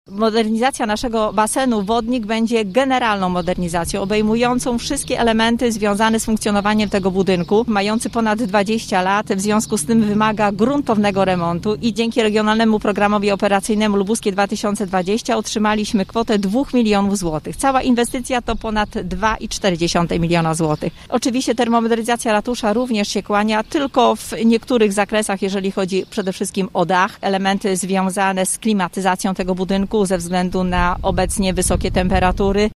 Modernizacja naszego basenu Wodnik będzie generalną modernizacją, obejmującą wszystkie elementy związane z funkcjonowaniem tego budynku, mający ponad 20 lat, w związku z tym wymaga gruntownego remontu i dzięki Regionalnemu Programowi Operacyjnemu Lubuskie 2020 otrzymaliśmy kwotę 2 milionów złotych. Cała inwestycja to ponad 2,4 miliona złotych. Oczywiście termomodernizacja ratusza również się kłania, tylko w niektórych zakresach, jeżeli chodzi przede wszystkim o dach, elementy związane z klimatyzacją tego budynku ze względu na obecnie wysokie temperatury.